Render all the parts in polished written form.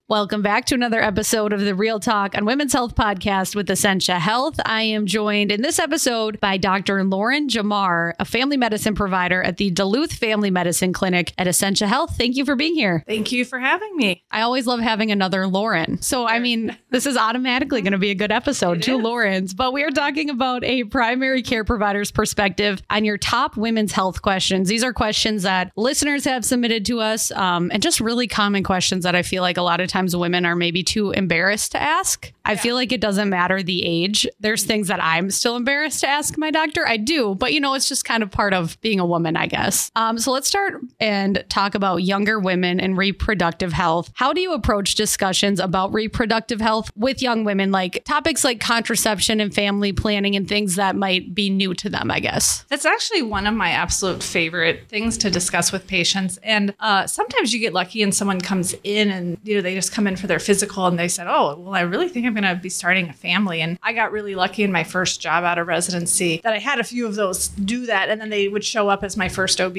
Welcome back to another episode of the Real Talk on Women's Health podcast with Essentia Health. I am joined in this episode by Dr. Lauren Jamar, a family medicine provider at the Duluth Family Medicine Clinic at Essentia Health. Thank you for being here. Thank you for having me. I always love having another Lauren. So, I mean, this is automatically going to be a good episode, two Laurens. But we are talking about a primary care provider's perspective on your top women's health questions. These are questions that listeners have submitted to us and just really common questions that I feel like a lot of times women are maybe too embarrassed to ask. I feel like it doesn't matter the age. There's things that I'm still embarrassed to ask my doctor. I do, but it's just kind of part of being a woman, I guess. So let's start and talk about younger women and reproductive health. How do you approach discussions about reproductive health with young women, like topics like contraception and family planning and things that might be new to them, I guess? That's actually one of my absolute favorite things to discuss with patients. And sometimes you get lucky and someone comes in and, they just come in for their physical and they said, oh, well, I really think I'm going to be starting a family. And I got really lucky in my first job out of residency that I had a few of those do that. And then they would show up as my first OB,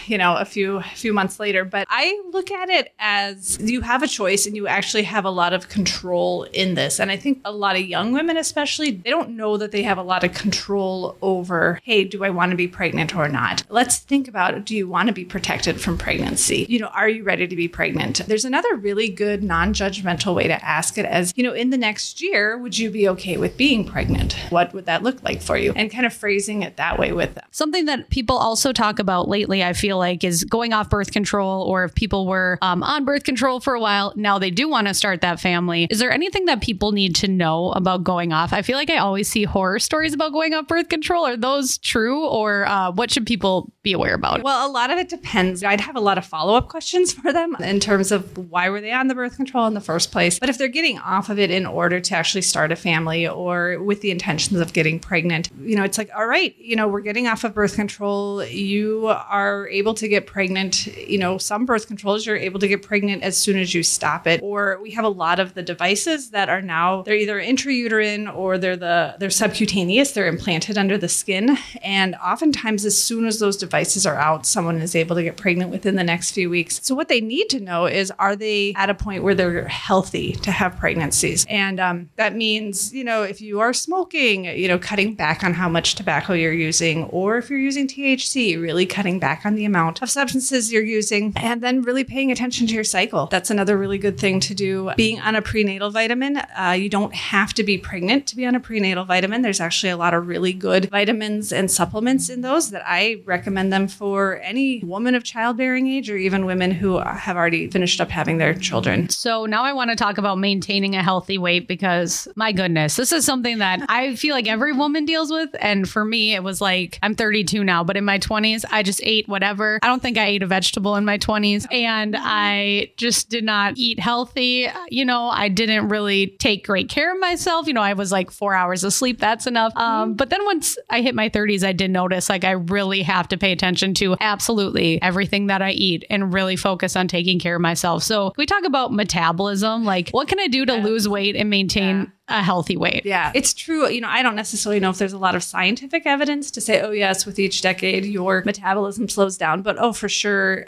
a few months later. But I look at it as you have a choice and you actually have a lot of control in this. And I think a lot of young women, especially, they don't know that they have a lot of control over, hey, do I want to be pregnant or not? Let's think about, do you want to be protected from pregnancy? Are you ready to be pregnant? There's another really good non-judgmental way to ask it as, in the next year, would you be okay with being pregnant? What would that look like for you? And kind of phrasing it that way with them. Something that people also talk about lately, I feel like, is going off birth control, or if people were on birth control for a while, now they do want to start that family. Is there anything that people need to know about going off? I feel like I always see horror stories about going off birth control. Are those true, or what should people be aware about? Well, a lot of it depends. I'd have a lot of follow-up questions for them in terms of why were they on the birth control in the first place. But if they're getting off of it in order to actually start a family or with the intentions of getting pregnant, it's like, all right, we're getting off of birth control. You are able to get pregnant. Some birth controls, you're able to get pregnant as soon as you stop it. Or we have a lot of the devices that are now, they're either intrauterine or they're subcutaneous. They're implanted under the skin. And oftentimes, as soon as those devices are out, someone is able to get pregnant within the next few weeks. So what they need to know is, are they at a point where they're healthy to have pregnancies? And that means, if you are smoking, cutting back on how much tobacco you're using, or if you're using THC, really cutting back on the amount of substances you're using, and then really paying attention to your cycle. That's another really good thing to do. Being on a prenatal vitamin, you don't have to be pregnant to be on a prenatal vitamin. There's actually a lot of really good vitamins and supplements in those that I recommend them for any woman of childbearing age, or even women who have already finished up having their children. So now I want to talk about maintaining a healthy weight, because my goodness, this is something that I feel like every woman deals with. And for me, it was like, I'm 32 now, but in my 20s, I just ate whatever. I don't think I ate a vegetable in my 20s, and I just did not eat healthy. I didn't really take great care of myself. I was like 4 hours of sleep. That's enough. But then once I hit my 30s, I did notice like I really have to pay attention to absolutely everything that I eat and really focus on taking care of myself. So we talk about metabolism, like what can I do to lose weight and maintain a healthy weight? Yeah, it's true. I don't necessarily know if there's a lot of scientific evidence to say, oh yes, with each decade, your metabolism slows down. But for sure,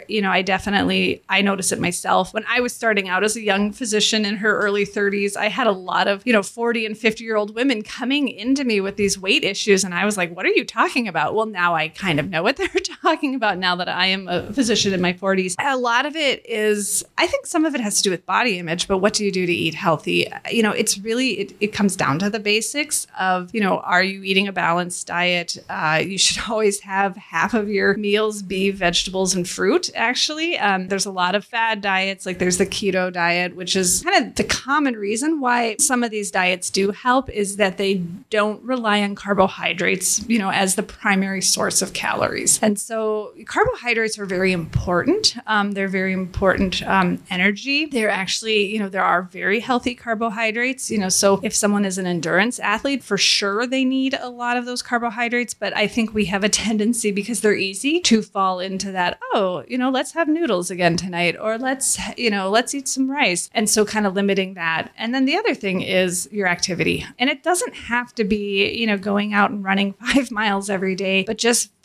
I notice it myself. When I was starting out as a young physician in her early 30s, I had a lot of, 40 and 50-year-old women coming into me with these weight issues. And I was like, what are you talking about? Well, now I kind of know what they're talking about now that I am a physician in my 40s. A lot of it is, I think some of it has to do with body image, but what do you do to eat healthy? It's really, it comes down to the basics of, are you eating a balanced diet? You should always have half of your meals be vegetables and fruit, actually. There's a lot of fad diets, like there's the keto diet, which is kind of the common reason why some of these diets do help, is that they don't rely on carbohydrates, as the primary source of calories. And so carbohydrates are very important. They're very important energy. They're actually, there are very healthy carbohydrates, so if someone is an endurance athlete, for sure they need a lot of those carbohydrates. But I think we have a tendency, because they're easy, to fall into that, let's have noodles again tonight, or let's eat some rice. And so kind of limiting that. And then the other thing is your activity. And it doesn't have to be, going out and running 5 miles every day, but just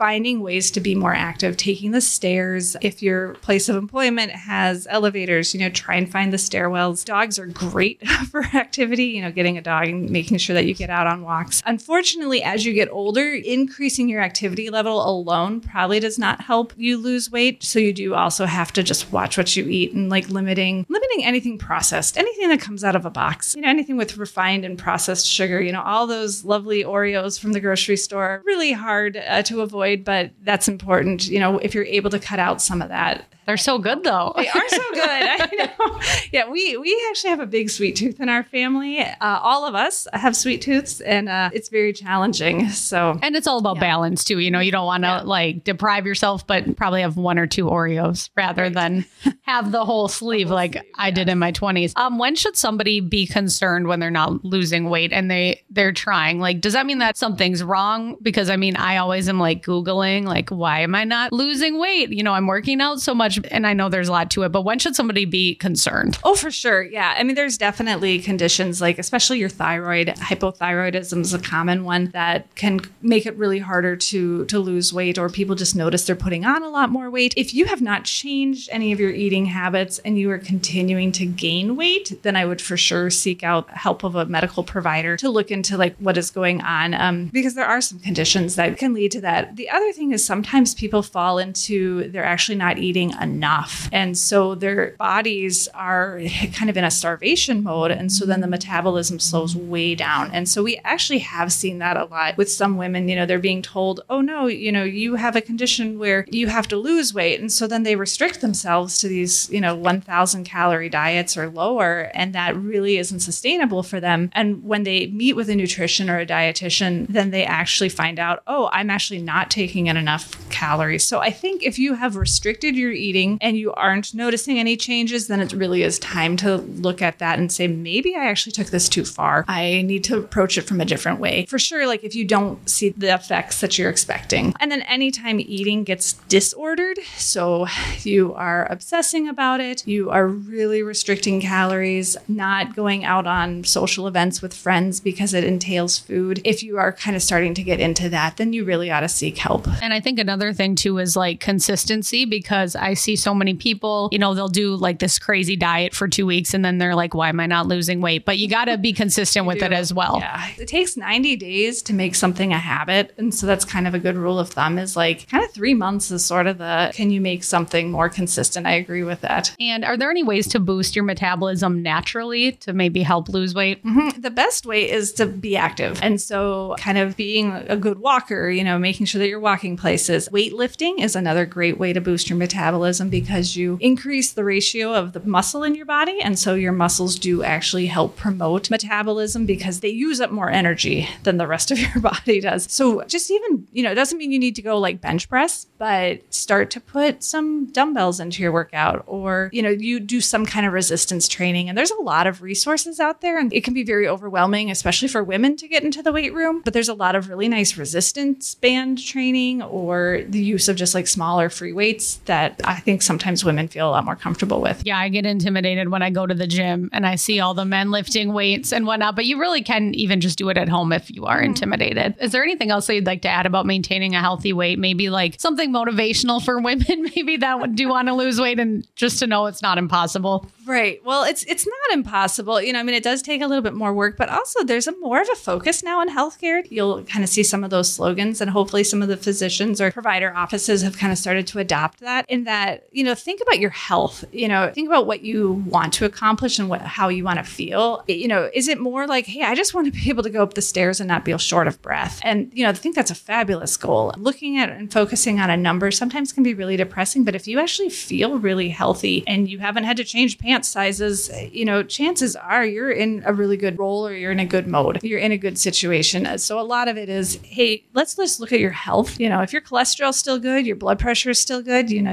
finding ways to be more active, taking the stairs. If your place of employment has elevators, try and find the stairwells. Dogs are great for activity, getting a dog and making sure that you get out on walks. Unfortunately, as you get older, increasing your activity level alone probably does not help you lose weight. So you do also have to just watch what you eat and like limiting anything processed, anything that comes out of a box, anything with refined and processed sugar, all those lovely Oreos from the grocery store, really hard to avoid, but that's important. If you're able to cut out some of that. They're so good, though. They are so good. I know. Yeah, we actually have a big sweet tooth in our family. All of us have sweet tooths, and it's very challenging. And it's all about balance, too. You don't want to like deprive yourself, but probably have 1 or 2 Oreos rather than have the whole sleeve like I did in my 20s. When should somebody be concerned when they're not losing weight and they're trying? Like, does that mean that something's wrong? Because I always am like Googling, like, why am I not losing weight? I'm working out so much. And I know there's a lot to it, but when should somebody be concerned? Oh, for sure. Yeah. There's definitely conditions like especially your thyroid. Hypothyroidism is a common one that can make it really harder to lose weight, or people just notice they're putting on a lot more weight. If you have not changed any of your eating habits and you are continuing to gain weight, then I would for sure seek out help of a medical provider to look into like what is going on, because there are some conditions that can lead to that. The other thing is sometimes people fall into they're actually not eating enough. And so their bodies are kind of in a starvation mode. And so then the metabolism slows way down. And so we actually have seen that a lot with some women. They're being told, oh no, you have a condition where you have to lose weight. And so then they restrict themselves to these, 1,000 calorie diets or lower. And that really isn't sustainable for them. And when they meet with a nutrition or a dietitian, then they actually find out, oh, I'm actually not taking in enough calories. So I think if you have restricted your eating and you aren't noticing any changes, then it really is time to look at that and say, maybe I actually took this too far. I need to approach it from a different way. For sure, like if you don't see the effects that you're expecting. And then anytime eating gets disordered, so you are obsessing about it, you are really restricting calories, not going out on social events with friends because it entails food. If you are kind of starting to get into that, then you really ought to seek help. And I think another thing too is like consistency, because I see so many people, they'll do like this crazy diet for 2 weeks and then they're like, why am I not losing weight? But you got to be consistent with it as well. Yeah. It takes 90 days to make something a habit. And so that's kind of a good rule of thumb is like kind of 3 months is sort of can you make something more consistent? I agree with that. And are there any ways to boost your metabolism naturally to maybe help lose weight? Mm-hmm. The best way is to be active. And so kind of being a good walker, making sure that you're walking places. Weightlifting is another great way to boost your metabolism because you increase the ratio of the muscle in your body. And so your muscles do actually help promote metabolism because they use up more energy than the rest of your body does. So just even, it doesn't mean you need to go like bench press, but start to put some dumbbells into your workout or, you do some kind of resistance training. And there's a lot of resources out there and it can be very overwhelming, especially for women to get into the weight room. But there's a lot of really nice resistance band training or the use of just like smaller free weights that I think sometimes women feel a lot more comfortable with. Yeah, I get intimidated when I go to the gym and I see all the men lifting weights and whatnot, but you really can even just do it at home if you are intimidated. Is there anything else that you'd like to add about maintaining a healthy weight? Maybe like something motivational for women, maybe that would do want to lose weight and just to know it's not impossible. Right. Well, it's not impossible. It does take a little bit more work, but also there's more of a focus now in healthcare. You'll kind of see some of those slogans and hopefully some of the physicians or provider offices have kind of started to adopt that in that, think about your health, think about what you want to accomplish and how you want to feel. Is it more like, hey, I just want to be able to go up the stairs and not feel short of breath? And, I think that's a fabulous goal. Looking at and focusing on a number sometimes can be really depressing, but if you actually feel really healthy and you haven't had to change pants sizes, chances are you're in a really good role or you're in a good mode. You're in a good situation. So a lot of it is, hey, let's just look at your health. If your cholesterol's still good, your blood pressure is still good, you're not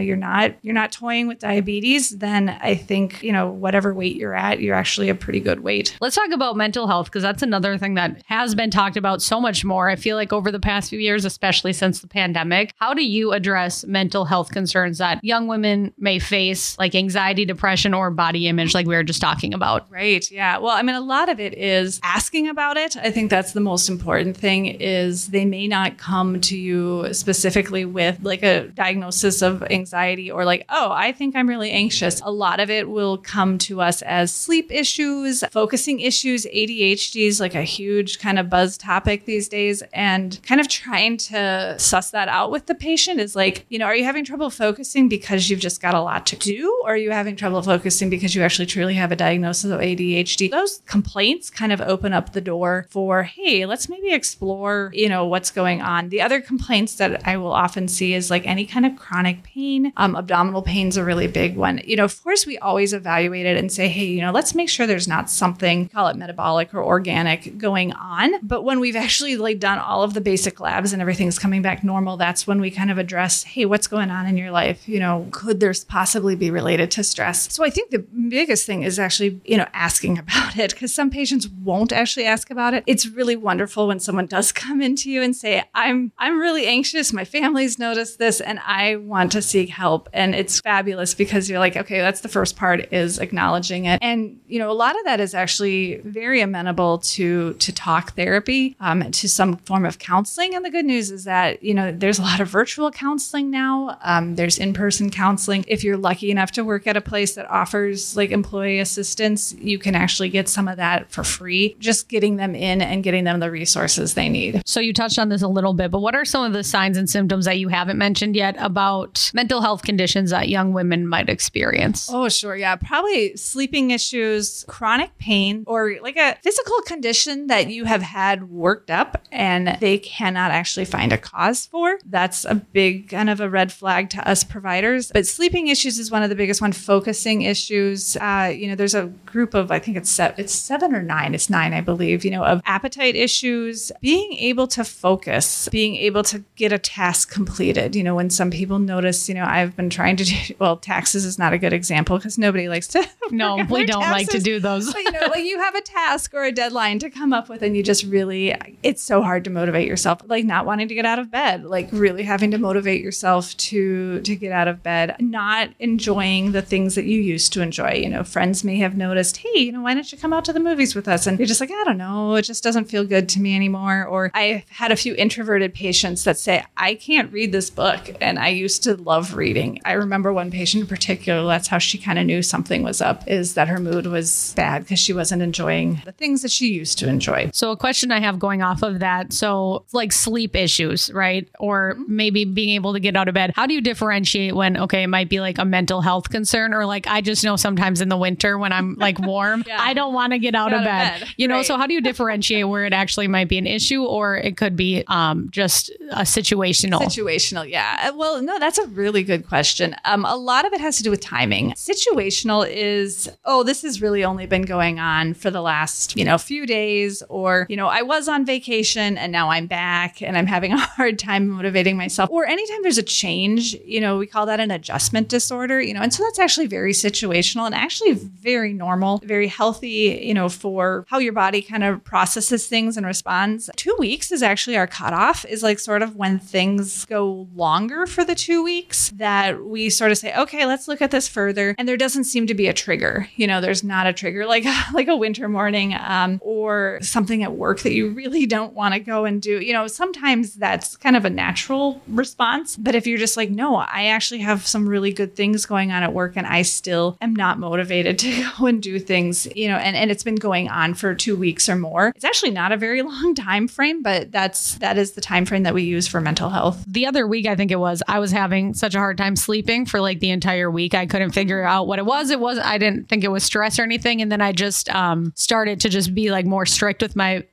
you're not toying with diabetes, then I think, whatever weight you're at, you're actually a pretty good weight. Let's talk about mental health, because that's another thing that has been talked about so much more. I feel like over the past few years, especially since the pandemic. How do you address mental health concerns that young women may face, like anxiety, depression, or body image, like we were just talking about? Right. Yeah. Well, I mean, a lot of it is asking about it. I think that's the most important thing, is they may not come to you specifically with like a diagnosis of anxiety or like, oh, I think I'm really anxious. A lot of it will come to us as sleep issues, focusing issues. ADHD is like a huge kind of buzz topic these days, and kind of trying to suss that out with the patient is like, are you having trouble focusing because you've just got a lot to do? Or are you having trouble focusing because you actually truly have a diagnosis of ADHD? Those complaints kind of open up the door for, hey, let's maybe explore, what's going on. The other complaints that I will often see is like any kind of chronic pain. Abdominal pain's a really big one. Of course, we always evaluate it and say, hey, let's make sure there's not something, call it metabolic or organic, going on. But when we've actually like done all of the basic labs and everything's coming back normal, that's when we kind of address, hey, what's going on in your life? Could there possibly be related to stress? So I think the biggest thing is actually, asking about it, because some patients won't actually ask about it. It's really wonderful when someone does come into you and say, I'm really anxious. My family's noticed this and I want to seek help. And it's fabulous because you're like, okay, that's the first part, is acknowledging it. And, a lot of that is actually very amenable to talk therapy, to some form of counseling. And the good news is that, there's a lot of virtual counseling now. There's in-person counseling. If you're lucky enough to work at a place that offers like employee assistance, you can actually get some of that for free, just getting them in and getting them the resources they need. So you touched on this a little bit, but what are some of the signs and symptoms that you haven't mentioned yet about mental health conditions that young women might experience? Oh, sure. Yeah. Probably sleeping issues, chronic pain, or like a physical condition that you have had worked up and they cannot actually find a cause for. That's a big kind of a red flag to us providers. But sleeping issues is one of the biggest ones. Focusing issues. There's a group of, I think it's 7 or 9. It's 9, I believe, of appetite issues, being able to focus, being able to get a task completed. When some people notice, I've been trying to do, taxes is not a good example because nobody likes to. No, we don't taxes. Like to do those. But, like you have a task or a deadline to come up with and you just really, it's so hard to motivate yourself, like not wanting to get out of bed, like really having to motivate yourself to get out of bed, not enjoying the things that you used to enjoy. Friends may have noticed, hey, why don't you come out to the movies with us? And you're just like, I don't know, it just doesn't feel good to me anymore. Or I've had a few introverted patients that say, I can't read this book. And I used to love reading. I remember one patient in particular, that's how she kind of knew something was up, is that her mood was bad because she wasn't enjoying the things that she used to enjoy. So a question I have going off of that, so like sleep issues, right? Or maybe being able to get out of bed. How do you differentiate when, okay, it might be like a mental health concern, or like, I just know sometimes in the winter when I'm like warm, I don't want to get out of bed. Right. So how do you differentiate where it actually might be an issue, or it could be just a situational? Situational, yeah. Well, no, that's a really good question. A lot of it has to do with timing. Situational is, this has really only been going on for the last, few days, or, I was on vacation and now I'm back and I'm having a hard time motivating myself. Or anytime there's a change, we call that an adjustment disorder, and so that's actually very situational and actually very normal, very healthy, for how your body kind of processes things and responds. 2 weeks is actually our cutoff, is like sort of when things go longer for the 2 weeks that we sort of say, okay, let's look at this further. And there doesn't seem to be a trigger. There's not a trigger like a winter morning or something at work that you really don't want to go and do. Sometimes that's kind of a natural response. But if you're just like, no, I actually have some really good things going on at work and I still am not motivated to go and do things, and it's been going on for 2 weeks or more. It's actually not a very long time frame, but that is the time frame that we use for mental health. The other week, I think it was, I was having such a hard time sleeping for like the entire week. I couldn't figure out what it was. I didn't think it was stress or anything. And then I just started to just be like more strict with my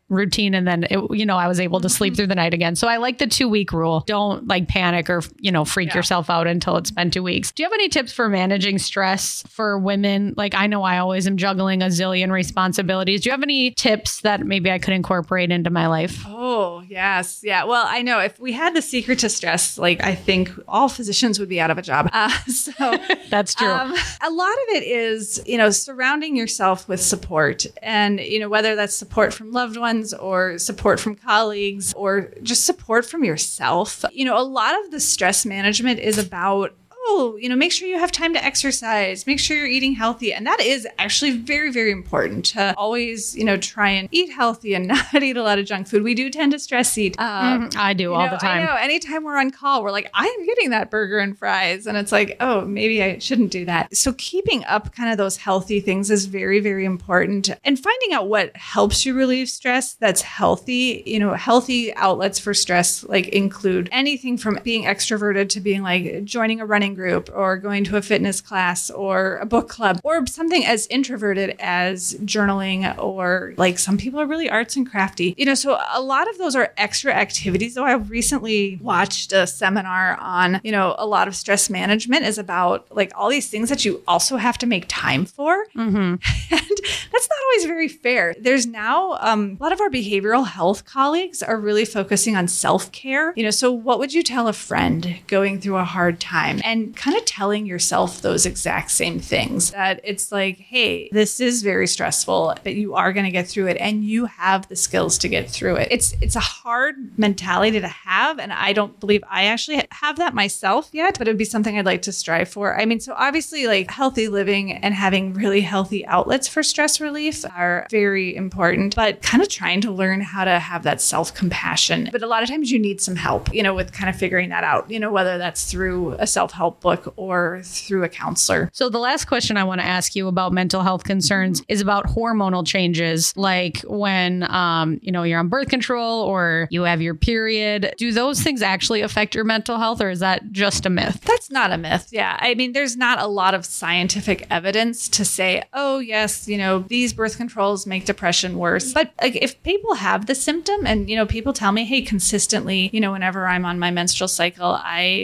routine. And then, I was able to sleep through the night again. So I like the 2-week rule. Don't like panic or, freak yourself out until it's been 2 weeks. Do you have any tips for managing stress for women? Like, I know I always am juggling a zillion responsibilities. Do you have any tips that maybe I could incorporate into my life? Oh, yes. Yeah. Well, I know if we had the secret to stress, like I think all physicians would be out of a job. So that's true. A lot of it is, surrounding yourself with support, and, whether that's support from loved ones or support from colleagues or just support from yourself. A lot of the stress management is about, make sure you have time to exercise, make sure you're eating healthy. And that is actually very, very important to always, try and eat healthy and not eat a lot of junk food. We do tend to stress eat. I do all the time. I know. Anytime we're on call, we're like, I am getting that burger and fries. And it's like, oh, maybe I shouldn't do that. So keeping up kind of those healthy things is very, very important. And finding out what helps you relieve stress that's healthy. Healthy outlets for stress like include anything from being extroverted to being like joining a running group or going to a fitness class or a book club, or something as introverted as journaling, or like some people are really arts and crafty. So a lot of those are extra activities. Though I recently watched a seminar on, a lot of stress management is about like all these things that you also have to make time for. And that's not always very fair. There's now a lot of our behavioral health colleagues are really focusing on self-care. So what would you tell a friend going through a hard time? And kind of telling yourself those exact same things, that it's like, hey, this is very stressful, but you are going to get through it and you have the skills to get through it. It's a hard mentality to have. And I don't believe I actually have that myself yet, but it'd be something I'd like to strive for. I mean, so obviously like healthy living and having really healthy outlets for stress relief are very important, but kind of trying to learn how to have that self-compassion. But a lot of times you need some help, with kind of figuring that out, whether that's through a self-help book or through a counselor. So the last question I want to ask you about mental health concerns is about hormonal changes, like when, you're on birth control or you have your period. Do those things actually affect your mental health, or is that just a myth? That's not a myth. Yeah. I mean, there's not a lot of scientific evidence to say, oh, yes, these birth controls make depression worse. But like, if people have the symptom and, people tell me, hey, consistently, whenever I'm on my menstrual cycle,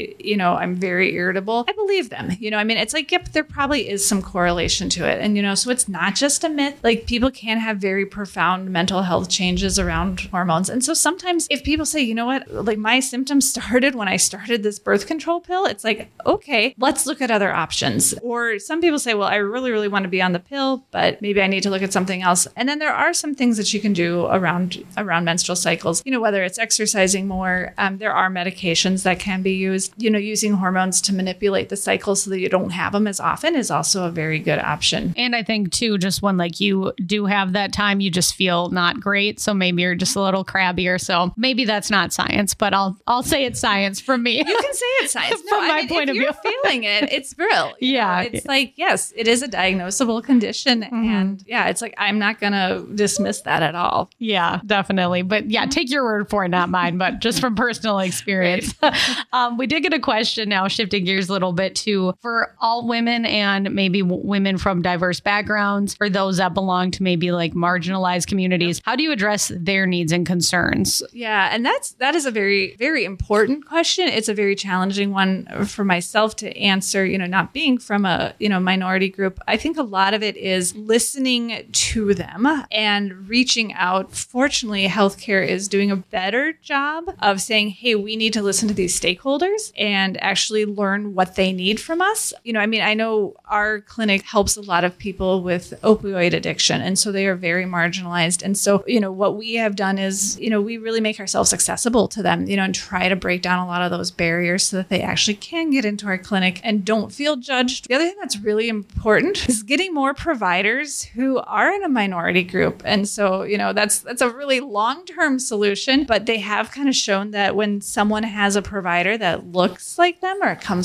I'm very irritable, I believe them. It's like, yep, there probably is some correlation to it. And, so it's not just a myth. Like, people can have very profound mental health changes around hormones. And so sometimes if people say, you know what, like my symptoms started when I started this birth control pill, it's like, okay, let's look at other options. Or some people say, well, I really, really want to be on the pill, but maybe I need to look at something else. And then there are some things that you can do around menstrual cycles, whether it's exercising more, there are medications that can be used, using hormones to manipulate the cycle so that you don't have them as often is also a very good option. And I think too, just when like you do have that time, you just feel not great. So maybe you're just a little crabbier. So maybe that's not science, but I'll say it's science from me. You can say it's science. From my point of view. If you're feeling it, it's real. Yeah. It's like, yes, it is a diagnosable condition. And yeah, it's like, I'm not going to dismiss that at all. Yeah, definitely. But yeah, take your word for it, not mine, but just from personal experience. We did get a question now, shifting gears a little bit to, for all women and maybe women from diverse backgrounds, or those that belong to maybe like marginalized communities, how do you address their needs and concerns? Yeah. And that is a very, very important question. It's a very challenging one for myself to answer, not being from a, minority group. I think a lot of it is listening to them and reaching out. Fortunately, healthcare is doing a better job of saying, hey, we need to listen to these stakeholders and actually learn what they need from us. I know our clinic helps a lot of people with opioid addiction. And so they are very marginalized. And so, what we have done is, we really make ourselves accessible to them, and try to break down a lot of those barriers so that they actually can get into our clinic and don't feel judged. The other thing that's really important is getting more providers who are in a minority group. And so, that's a really long-term solution, but they have kind of shown that when someone has a provider that looks like them or comes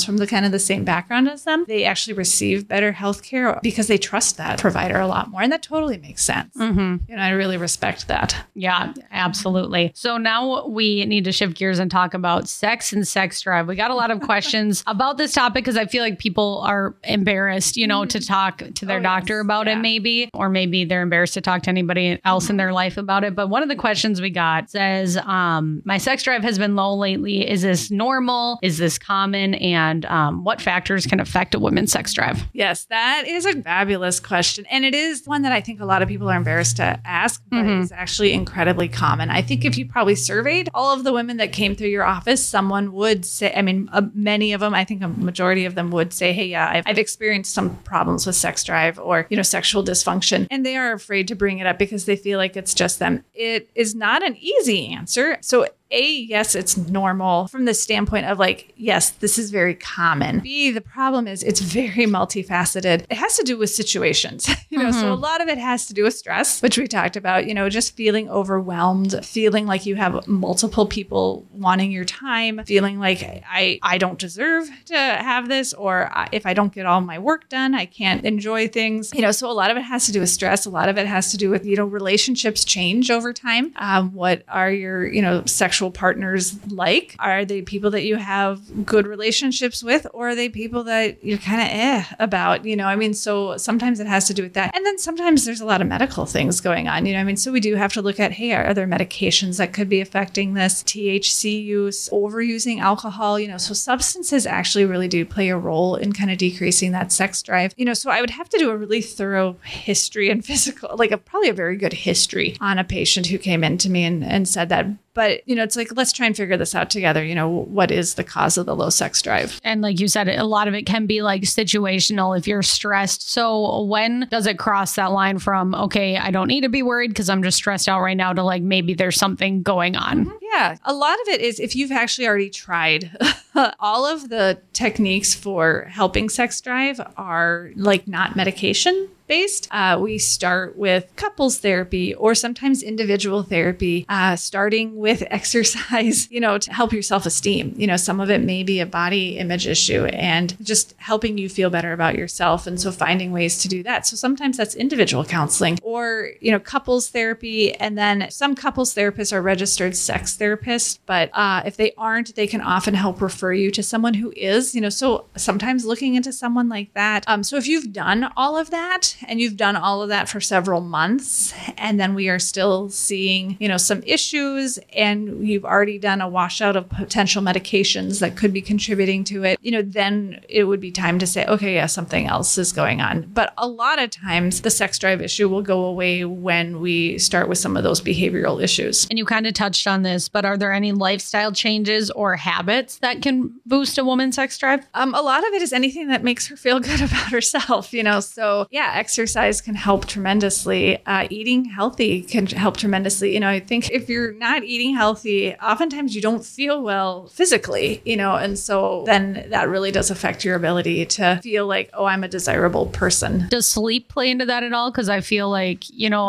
from the kind of the same background as them, they actually receive better healthcare because they trust that provider a lot more. And that totally makes sense. And I really respect that. Yeah, absolutely. So now we need to shift gears and talk about sex and sex drive. We got a lot of questions about this topic because I feel like people are embarrassed, to talk to their doctor about it maybe, or maybe they're embarrassed to talk to anybody else in their life about it. But one of the questions we got says, my sex drive has been low lately. Is this normal? Is this common? And what factors can affect a woman's sex drive? Yes, that is a fabulous question. And it is one that I think a lot of people are embarrassed to ask, but it's actually incredibly common. I think if you probably surveyed all of the women that came through your office, someone would say, many of them, I think a majority of them would say, hey, yeah, I've experienced some problems with sex drive or, sexual dysfunction. And they are afraid to bring it up because they feel like it's just them. It is not an easy answer. So yes, it's normal from the standpoint of yes, this is very common. B, the problem is it's very multifaceted. It has to do with situations, so a lot of it has to do with stress, which we talked about, just feeling overwhelmed, feeling like you have multiple people wanting your time, feeling like I don't deserve to have this, or if I don't get all my work done, I can't enjoy things, so a lot of it has to do with stress. A lot of it has to do with, relationships change over time. What are your, sexual partners like? Are they people that you have good relationships with, or are they people that you're kind of about, so sometimes it has to do with that. And then sometimes there's a lot of medical things going on, so we do have to look at, hey, are there medications that could be affecting this? THC use, overusing alcohol, so substances actually really do play a role in kind of decreasing that sex drive, so I would have to do a really thorough history and physical, probably a very good history on a patient who came in to me and said that. But, it's let's try and figure this out together. What is the cause of the low sex drive? And like you said, a lot of it can be situational if you're stressed. So when does it cross that line from, okay, I don't need to be worried because I'm just stressed out right now, to maybe there's something going on? Yeah. A lot of it is if you've actually already tried all of the techniques for helping sex drive are not medication based. We start with couples therapy or sometimes individual therapy, starting with exercise, to help your self-esteem. Some of it may be a body image issue and just helping you feel better about yourself. And so finding ways to do that. So sometimes that's individual counseling or, couples therapy. And then some couples therapists are registered sex therapists, but if they aren't, they can often help refer you to someone who is, so sometimes looking into someone like that. So if you've done all of that, and you've done all of that for several months, and then we are still seeing, some issues, and you've already done a washout of potential medications that could be contributing to it, then it would be time to say, okay, yeah, something else is going on. But a lot of times the sex drive issue will go away when we start with some of those behavioral issues. And you kind of touched on this, but are there any lifestyle changes or habits that can boost a woman's sex drive? A lot of it is anything that makes her feel good about herself, so yeah, exercise can help tremendously. Eating healthy can help tremendously. I think if you're not eating healthy, oftentimes you don't feel well physically, and so then that really does affect your ability to feel like, oh, I'm a desirable person. Does sleep play into that at all? Because I feel like,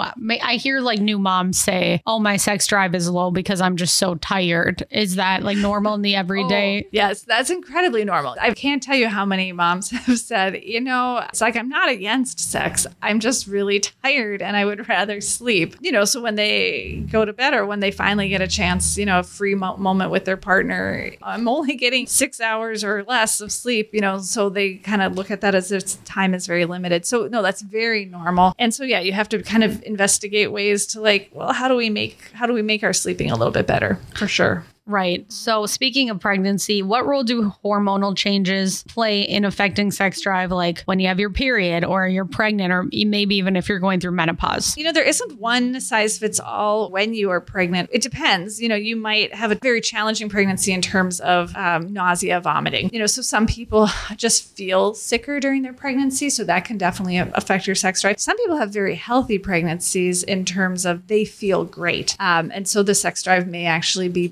I hear new moms say, oh, my sex drive is low because I'm just so tired. Is that normal in the everyday? Oh, yes, that's incredibly normal. I can't tell you how many moms have said, it's I'm not against sex. I'm just really tired and I would rather sleep. So when they go to bed or when they finally get a chance, a free moment with their partner, I'm only getting 6 hours or less of sleep, so they kind of look at that as their time is very limited. So no, that's very normal. And so, yeah, you have to kind of investigate ways to how do we make our sleeping a little bit better, for sure. Right. So speaking of pregnancy, what role do hormonal changes play in affecting sex drive, like when you have your period or you're pregnant, or maybe even if you're going through menopause? There isn't one size fits all when you are pregnant. It depends. You might have a very challenging pregnancy in terms of nausea, vomiting. So some people just feel sicker during their pregnancy. So that can definitely affect your sex drive. Some people have very healthy pregnancies in terms of they feel great. And so the sex drive may actually be boosted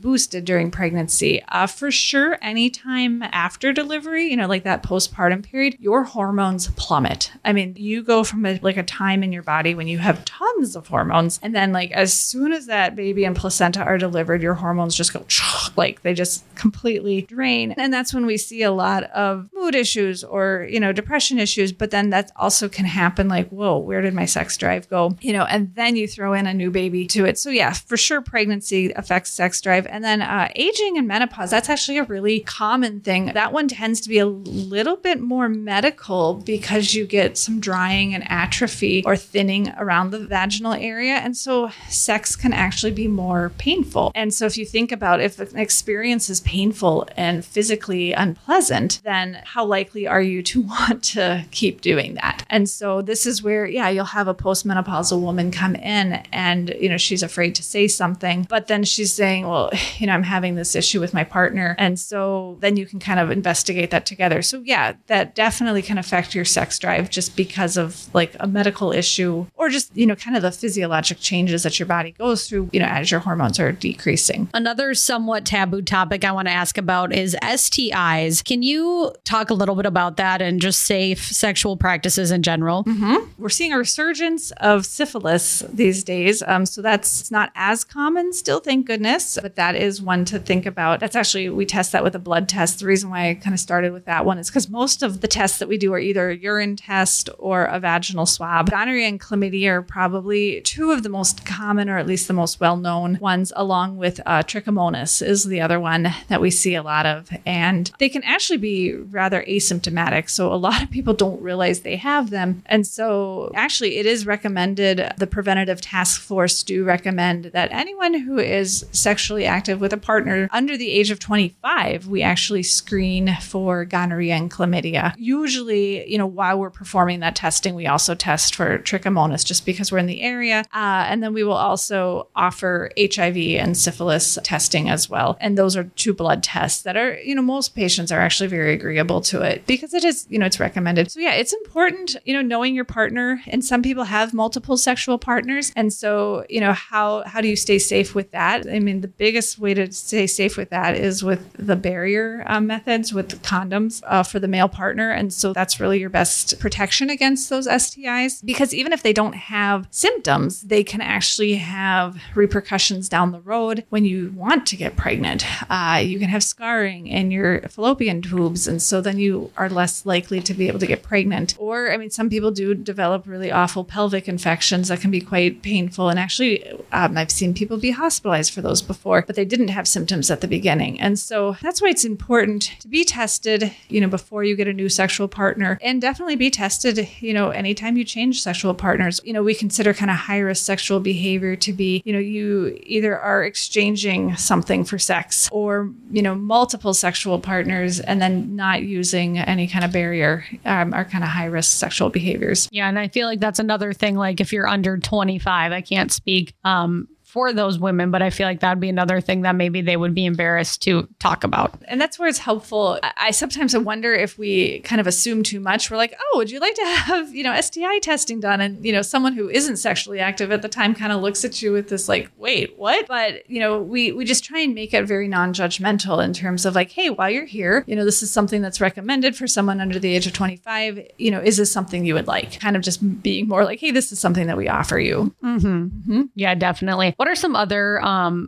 during pregnancy. For sure, anytime after delivery, like that postpartum period, your hormones plummet. I mean, you go from a time in your body when you have tons of hormones, and then as soon as that baby and placenta are delivered, your hormones just go they just completely drain. And that's when we see a lot of mood issues or, depression issues. But then that also can happen whoa, where did my sex drive go? And then you throw in a new baby to it. So yeah, for sure, pregnancy affects sex drive. And then aging and menopause, that's actually a really common thing. That one tends to be a little bit more medical because you get some drying and atrophy or thinning around the vaginal area. And so sex can actually be more painful. And so if you think about if an experience is painful and physically unpleasant, then how likely are you to want to keep doing that? And so this is where, you'll have a postmenopausal woman come in and, she's afraid to say something, but then she's saying, well, I'm having this issue with my partner. And so then you can kind of investigate that together. So yeah, that definitely can affect your sex drive just because of a medical issue or just, kind of the physiologic changes that your body goes through, as your hormones are decreasing. Another somewhat taboo topic I want to ask about is STIs. Can you talk a little bit about that and just safe sexual practices in general? Mm-hmm. We're seeing a resurgence of syphilis these days. So that's not as common still, thank goodness, but that is one to think about. That's actually, we test that with a blood test. The reason why I kind of started with that one is because most of the tests that we do are either a urine test or a vaginal swab. Gonorrhea and chlamydia are probably two of the most common, or at least the most well-known ones, along with trichomonas is the other one that we see a lot of. And they can actually be rather asymptomatic. So a lot of people don't realize they have them. And so actually it is recommended, the Preventative Task Force do recommend that anyone who is sexually active with a partner under the age of 25, we actually screen for gonorrhea and chlamydia. Usually, while we're performing that testing, we also test for trichomonas just because we're in the area. And then we will also offer HIV and syphilis testing as well. And those are two blood tests that are, most patients are actually very agreeable to it because it is, it's recommended. So yeah, it's important, knowing your partner. And some people have multiple sexual partners. And so, how do you stay safe with that? I mean, the biggest way to stay safe with that is with the barrier methods, with condoms for the male partner. And so that's really your best protection against those STIs, because even if they don't have symptoms, they can actually have repercussions down the road when you want to get pregnant. You can have scarring in your fallopian tubes. And so then you are less likely to be able to get pregnant. Or, some people do develop really awful pelvic infections that can be quite painful. And actually, I've seen people be hospitalized for those before, but they didn't have symptoms at the beginning. And so that's why it's important to be tested, before you get a new sexual partner, and definitely be tested, anytime you change sexual partners. We consider kind of high-risk sexual behavior to be, you either are exchanging something for sex or, multiple sexual partners and then not using any kind of barrier are kind of high-risk sexual behaviors. Yeah. And I feel like that's another thing, if you're under 25, I can't speak for those women, but I feel like that'd be another thing that maybe they would be embarrassed to talk about. And that's where it's helpful. I sometimes wonder if we kind of assume too much. We're like, oh, would you like to have, STI testing done? And, someone who isn't sexually active at the time kind of looks at you with this wait, what? But, we just try and make it very non-judgmental in terms of hey, while you're here, this is something that's recommended for someone under the age of 25. Is this something you would like? Kind of just being more hey, this is something that we offer you. Mm-hmm. Mm-hmm. Yeah, definitely. What are some other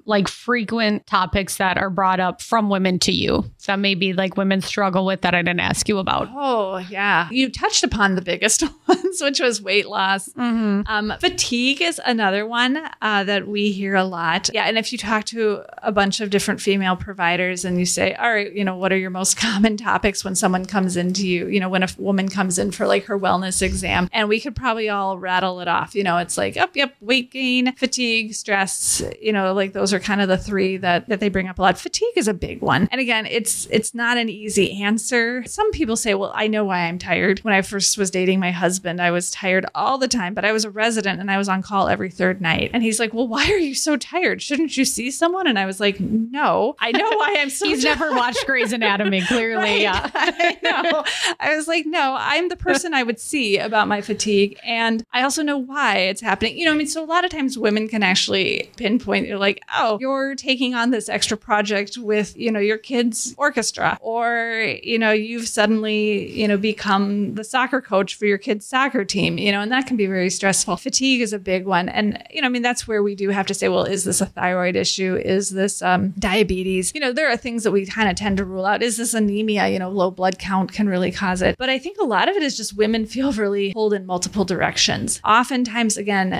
frequent topics that are brought up from women to you that maybe women struggle with that I didn't ask you about? Oh, yeah. You touched upon the biggest ones, which was weight loss. Mm-hmm. Fatigue is another one that we hear a lot. Yeah. And if you talk to a bunch of different female providers and you say, all right, what are your most common topics when someone comes into you, when a woman comes in for her wellness exam, and we could probably all rattle it off. It's yep, weight gain, fatigue, stress, those are kind of the three that they bring up a lot. Fatigue is a big one. And again, it's it's not an easy answer. Some people say, well, I know why I'm tired. When I first was dating my husband, I was tired all the time, but I was a resident and I was on call every third night. And he's like, well, why are you so tired? Shouldn't you see someone? And I was like, no, I know why I'm so He's tired. never watched Grey's Anatomy, clearly. Right. Yeah. I know. I was like, no, I'm the person I would see about my fatigue. And I also know why it's happening. So a lot of times women can actually pinpoint, you're like, oh, you're taking on this extra project with, your kid's orchestra, or, you've suddenly, become the soccer coach for your kid's soccer team, and that can be very stressful. Fatigue is a big one. And, that's where we do have to say, well, is this a thyroid issue? Is this diabetes? There are things that we kind of tend to rule out. Is this anemia? Low blood count can really cause it. But I think a lot of it is just women feel really pulled in multiple directions. Oftentimes, again,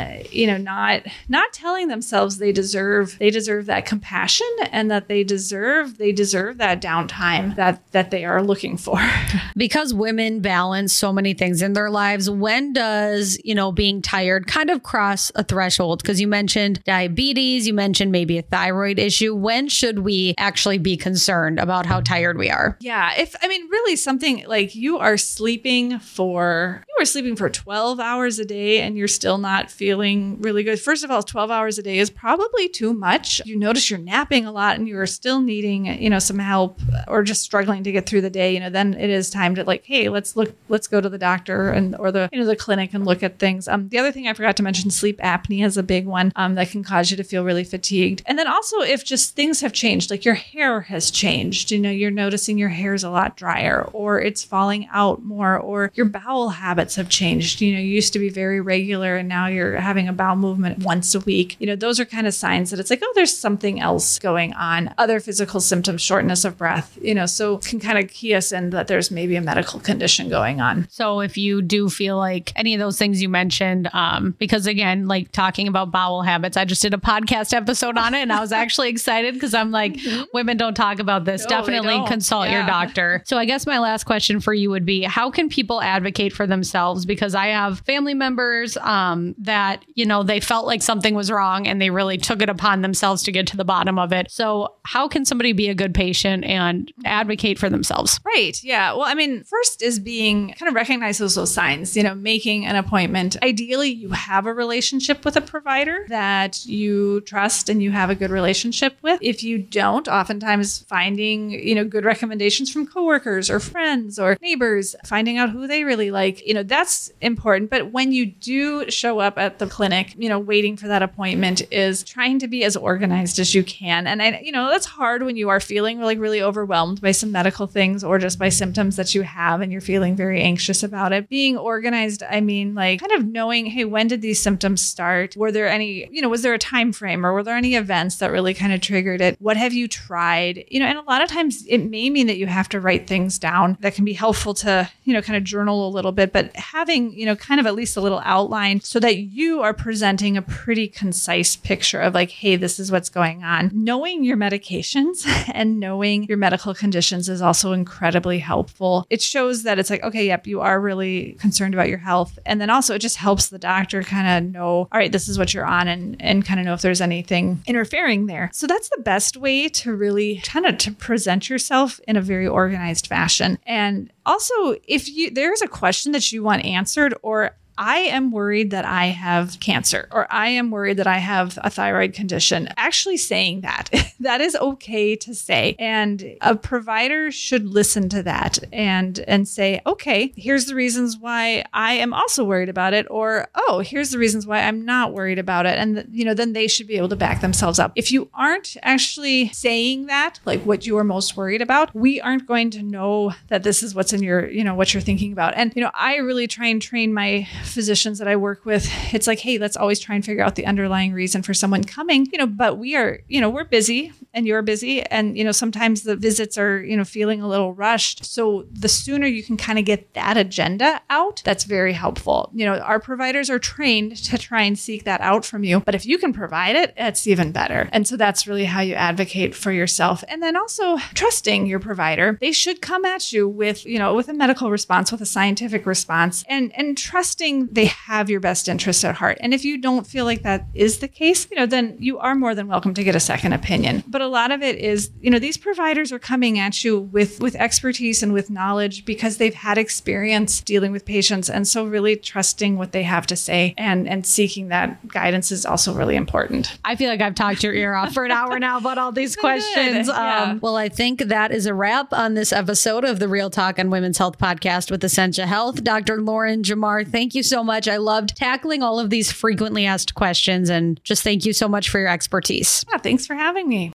not telling themselves they deserve that compassion and that they deserve that downtime that they are looking for. Because women balance so many things in their lives, when does, being tired kind of cross a threshold? Because you mentioned diabetes, you mentioned maybe a thyroid issue. When should we actually be concerned about how tired we are? Yeah. Really something like you are sleeping for 12 hours a day and you're still not feeling really good. First of all, 12 hours a day is probably too much. You notice you're napping a lot and you're still needing, some help or just struggling to get through the day, then it is time to like, hey, let's go to the doctor or the clinic and look at things. The other thing I forgot to mention, sleep apnea is a big one that can cause you to feel really fatigued. And then also if just things have changed, like your hair has changed, you're noticing your hair is a lot drier or it's falling out more, or your bowel habits have changed. You used to be very regular and now you're having a bowel movement once a week. Those are kind of signs that it's like, oh, there's something else going on. Other physical symptoms, shortness of breath, so can kind of key us in that there's maybe a medical condition going on. So if you do feel like any of those things you mentioned, because again, like talking about bowel habits, I just did a podcast episode on it and I was actually excited because I'm like, women don't talk about this. No, Definitely consult your doctor. So I guess my last question for you would be, how can people advocate for themselves? Because I have family members that, they felt like something was wrong and they really took it upon themselves to get to the bottom of it. So how can somebody be a good patient and advocate for themselves? Right. Yeah. Well, first is being kind of recognize those signs, making an appointment. Ideally, you have a relationship with a provider that you trust and you have a good relationship with. If you don't, oftentimes finding, good recommendations from coworkers or friends or neighbors, finding out who they really like, that's important. But when you do show up at the clinic, waiting for that appointment is trying to be as organized as you can. And that's hard when you are feeling like really overwhelmed by some medical things or just by symptoms that you have and you're feeling very anxious about it. Being organized, kind of knowing, hey, when did these symptoms start? Were there any, was there a time frame or were there any events that really kind of triggered it? What have you tried? And a lot of times it may mean that you have to write things down. That can be helpful to, kind of journal a little bit, but having, kind of at least a little outline so that you are presenting a pretty concise picture of like, hey, this is what's going on. Knowing your medications and knowing your medical conditions is also incredibly helpful. It shows that it's like, okay, yep, you are really concerned about your health. And then also it just helps the doctor kind of know, all right, this is what you're on and kind of know if there's anything interfering there. So that's the best way to really kind of to present yourself in a very organized fashion. And also, if there's a question that you want answered, or I am worried that I have cancer, or I am worried that I have a thyroid condition. Actually saying that is okay to say. And a provider should listen to that and say, okay, here's the reasons why I am also worried about it. Or, oh, here's the reasons why I'm not worried about it. And, then they should be able to back themselves up. If you aren't actually saying that, like what you are most worried about, we aren't going to know that this is what's in your, what you're thinking about. And, I really try and train my physicians that I work with. It's like, hey, let's always try and figure out the underlying reason for someone coming, but we are, we're busy and you're busy. And, sometimes the visits are, feeling a little rushed. So the sooner you can kind of get that agenda out, that's very helpful. Our providers are trained to try and seek that out from you. But if you can provide it, it's even better. And so that's really how you advocate for yourself. And then also trusting your provider. They should come at you with, with a medical response, with a scientific response, and trusting assuming they have your best interests at heart. And if you don't feel like that is the case, then you are more than welcome to get a second opinion. But a lot of it is, these providers are coming at you with expertise and with knowledge because they've had experience dealing with patients. And so really trusting what they have to say and seeking that guidance is also really important. I feel like I've talked your ear off for an hour now about all these questions. Yeah. Well, I think that is a wrap on this episode of the Real Talk on Women's Health podcast with Essentia Health. Dr. Lauren Jamar, thank you so much. I loved tackling all of these frequently asked questions, and just thank you so much for your expertise. Yeah, thanks for having me.